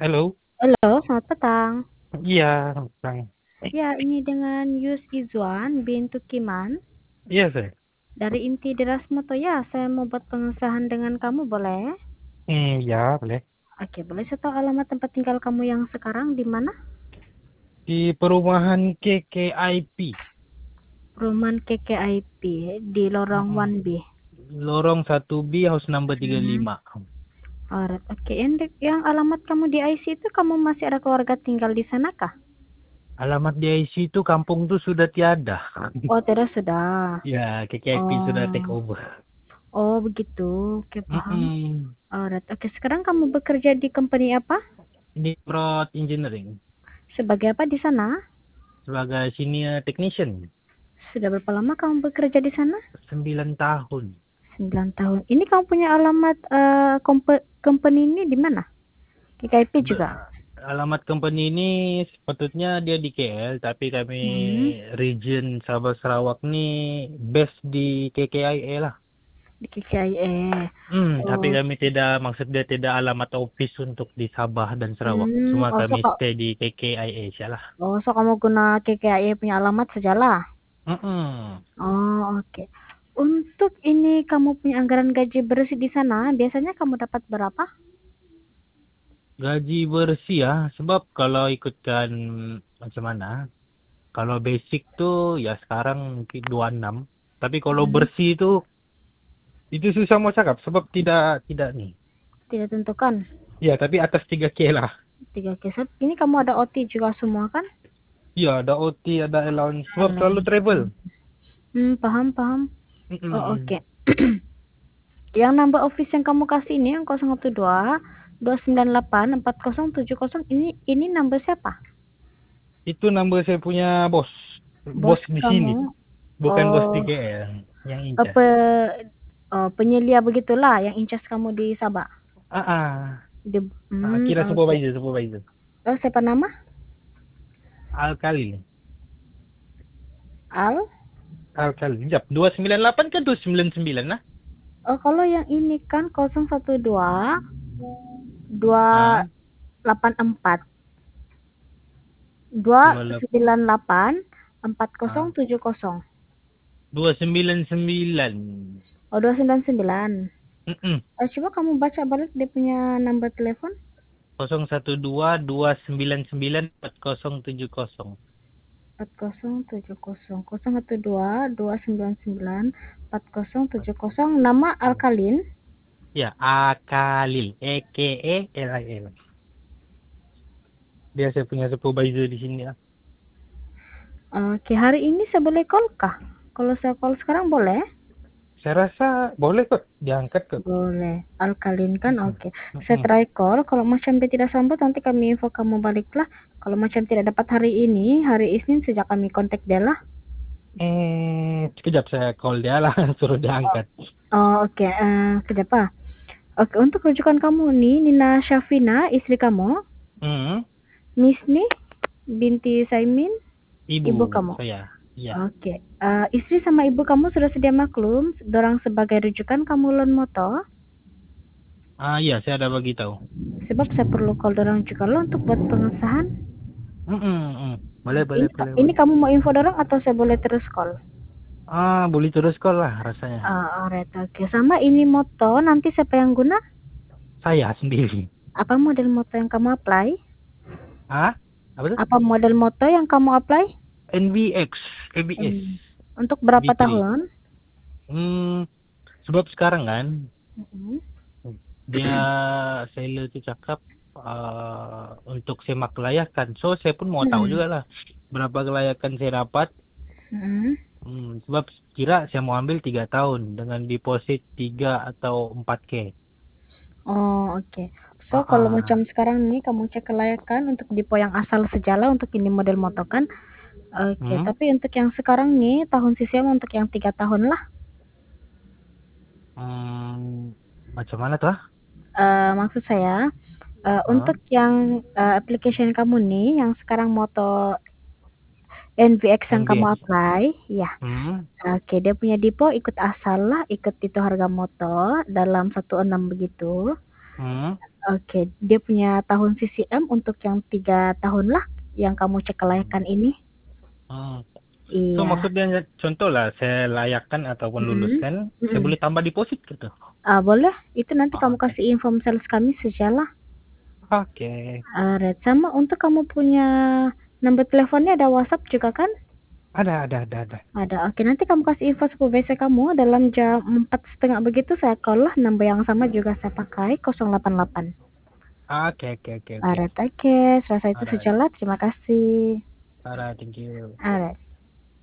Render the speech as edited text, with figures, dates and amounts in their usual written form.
Halo, Halo, selamat petang. iya, Bang. Ya, ini dengan Yus Izwan bin Tukiman Iya, saya. dari Inti Deras Moto ya. Saya mau buat pengesahan dengan kamu, boleh? Ya, boleh. Oke, boleh saya tahu alamat tempat tinggal kamu yang sekarang di mana? Di perumahan KKIP, Perumahan KKIP di Lorong Mm-mm. 1B. Lorong 1B, house number Hmm. 35. Alright, oke. Yang alamat kamu di IC itu kamu masih ada keluarga tinggal di sana kah? Alamat di IC itu kampung tuh sudah tiada. Oh, tidak sudah. Ya, KKIP sudah take Oh, over. oh begitu. Oke, paham. Mm-mm. Alright, oke. Sekarang kamu bekerja di company apa? Di Prod Engineering, Sebagai apa di sana? sebagai senior technician. Sudah berapa lama kamu bekerja di sana? 9 tahun. 9 tahun. Ini kamu punya alamat company ini di mana? KKIP juga. Alamat company ini sepatutnya dia di KL, tapi kami Hmm, region Sabah Sarawak nih base di KKIA lah. di KKIE. Tapi Oh, kami tidak, maksudnya tidak alamat office untuk di Sabah dan Sarawak. Cuma oh so, kami stay di KKIA saja lah. kamu guna KKIE punya alamat sajalah. Mm-mm. Oh, oke. Untuk ini kamu punya anggaran gaji bersih di sana, biasanya kamu dapat berapa? Gaji bersih ya, sebab kalau ikutkan macam mana? Kalau basic tuh ya sekarang mungkin 26. Tapi kalau Hmm, bersih itu susah mau cakap sebab tidak nih. tidak tentukan. Ya, tapi atas 3K lah. 3 K. Ini kamu ada OT juga semua kan? Iya, ada OT, ada allowance. Sebab selalu Allowance. travel. Paham, paham. Oh, oke. Mm-mm. Yang number office yang kamu kasih ini yang 012 298 4070 ini number siapa? Itu number saya punya bos. Bos Bos di sini. kamu. Bukan bos di Oh, KL. Yang incas. apa penyelia begitulah yang incas kamu di Sabah. Ah, ah. Di, Kira oke. supervisor, supervisor. Oh, siapa nama? Alkali. Al. Alkali. Jap, 298 kan 299 lah. Oh, kalau yang ini kan 012 Ah, 284 dua 28. sembilan delapan empat Ah, 4070. 299. Oh, 299. Mm-mm. Coba kamu baca balik dia punya nomor telepon. 012 299 4070. 4070 nama Alkalin. Ya, Akalil. EKELIL. Dia saya punya supervisor di sini lah. Oke, hari ini saya boleh call kah? Kalau saya call sekarang boleh? Saya rasa boleh kok diangkat kok. Boleh. Alkalin kan Mm-mm. oke. Saya Mm-mm. try call. Kalau macam dia tidak sambut nanti kami info kamu baliklah. Kalau macam tidak dapat hari ini, hari Isnin sejak kami kontak dia lah. Sekejap saya call dia lah, suruh diangkat. Oh, oke. Kejap ah. Oke, untuk rujukan kamu nih, Nina Syafina, istri kamu, Hmm, Misni binti Saimin, ibu ibu kamu. saya. Ya. Oke. Istri sama ibu kamu sudah sedia maklum, dorang sebagai rujukan kamu loan moto. Iya, saya ada bagi tahu. Sebab saya perlu call dorang juga lo untuk buat pengesahan. Boleh, boleh, Ini, boleh, ini boleh. kamu mau info dorang atau saya boleh terus call? Boleh terus call lah rasanya. Alright, oke. Sama ini moto, nanti siapa yang guna? Saya sendiri. Apa model moto yang kamu apply? Apa tuh? Apa model moto yang kamu apply? NVX, ABS, Untuk berapa B3. tahun? Sebab sekarang kan Mm-mm. dia seller tuh cakap untuk semak kelayakan. So saya pun mau tahu Mm-mm. juga lah berapa kelayakan saya dapat. Mm-mm. Sebab kira saya mau ambil 3 tahun dengan deposit 3 atau 4K. Oh, oke. So, Ah, kalau ah. macam sekarang nih kamu cek kelayakan untuk Dipo yang asal sejala untuk ini model motor kan. Oke, Hmm, tapi untuk yang sekarang nih tahun sisiam untuk yang 3 tahun lah. hmm, macam mana tuh? Maksud saya Ah, untuk yang application kamu nih yang sekarang moto NVX yang kamu NBS. apply, ya. Hmm, Oke, dia punya Dipo ikut asal lah, ikut itu harga motor dalam 16 begitu. hmm. Oke, dia punya tahun CCM untuk yang 3 tahun lah, yang kamu cek kelayakan ini. Oh. So Iya. maksudnya contoh lah saya layakkan ataupun Mhm, luluskan, saya mhm. boleh tambah deposit gitu? Boleh, itu nanti Oh, kamu oke. kasih inform sales kami sajalah. Oke. Alright, sama untuk kamu punya nomor teleponnya ada WhatsApp juga kan? Ada. Ada, oke, nanti kamu kasih info supervisor kamu dalam jam 4:30 begitu saya call lah, nomor yang sama juga saya pakai 088. Oke. Alright, oke, selesai itu Alright. sajalah, terima kasih. Alright, thank you. Alright.